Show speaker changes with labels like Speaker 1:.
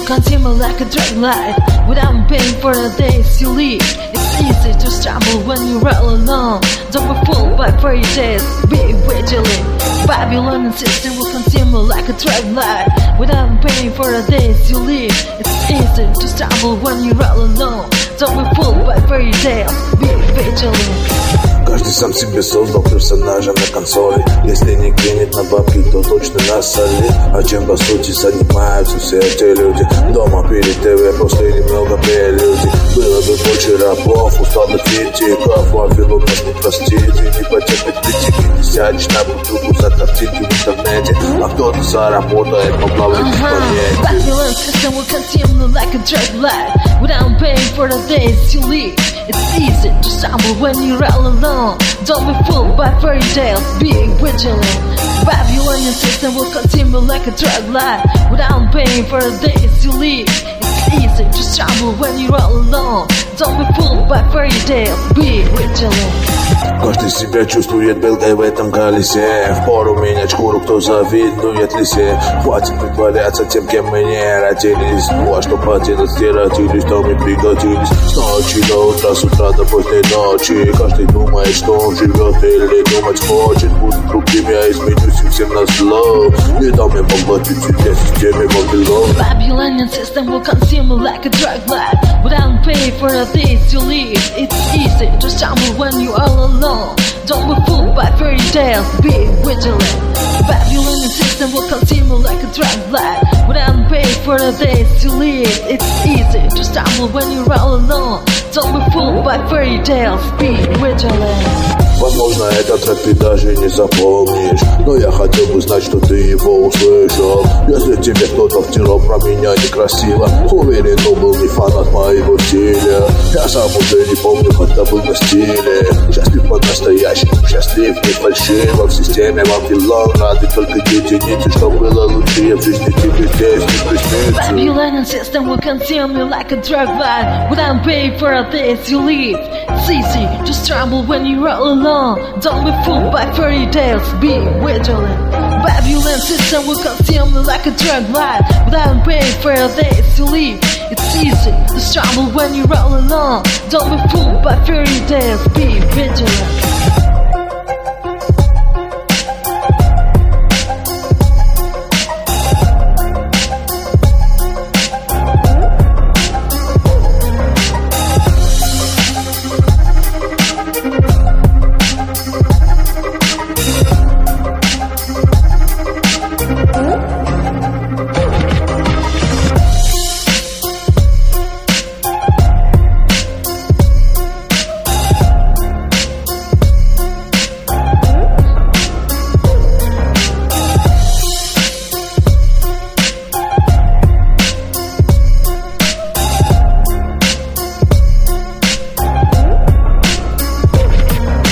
Speaker 1: consume you like a drug life without paying for the days you live. It's easy to stumble when you're all alone. Don't be fooled by fairy tales, be vigilant. Babylonian system will consume you like a drug life without paying for the days you live. It's easy to stumble when you're all alone. Don't be fooled by fairy tales, be vigilant.
Speaker 2: Каждый сам себе создал персонажа на консоли. Если не кинет на бабки, то точно насолит. А чем по сути занимаются все эти люди? Дома перед ТВ после немного прелюдий. Было бы больше рабов, усталых критиков. Вавилон нас не простит и не потерпит критики. Не сядешь на бутылку за картинки в интернете, а кто-то заработает по плавать в планете.
Speaker 1: Babylon system will consume you like a drug life without paying for the days you live. It's easy to stumble when you're all alone. Don't be fooled by fairy tales, be vigilant. Babylonian system will continue like a drug life without paying for the days you live. It's easy to stumble when you're all alone. Don't be fooled by fairy tales, be vigilant.
Speaker 2: Каждый себя чувствует белкой в этом колесе. Впору менять шкуру, кто завидует лисе. Хватит притворяться тем, кем мы не родились. Ну а что поделать, где родились, там и пригодились. С ночи до утра, с утра до поздней ночи. Каждый думает, что он живет или думать хочет. Буду вдруг тебя изменюсь и всем назло. Не дам мне поглотить тебя системе Вавилон.
Speaker 1: Babylonian system will consume you like a drug life without paying for the days you live. It's easy to stumble when you're all alone. Don't be fooled by fairy tales, be vigilant. Babylonian system will consume you like a drug life without paying for the days you live. It's easy to stumble when you're all alone. Don't be fooled by fairy tales, be vigilant.
Speaker 2: Возможно, этот трек ты даже не запомнишь, но я хотел бы знать, что ты его услышал. Если тебе кто-то втирал про меня некрасиво, уверен, он был не фанат моего стиля. Я сам уже не помню, когда был на стиле. Счастлив по-настоящему, счастлив не фальшиво. В системе Вавилон рады только единицы, что было лучше в жизни тебе здесь не приснится.
Speaker 1: Babylonian system will consume you like a drug life without paying for the days you live. It's easy to stumble when you're all alone. Don't be fooled by fairy tales, be vigilant. Babylon system will consume you like a drug life without paying for the days you live. It's easy to stumble when you're all alone. Don't be fooled by fairy tales, be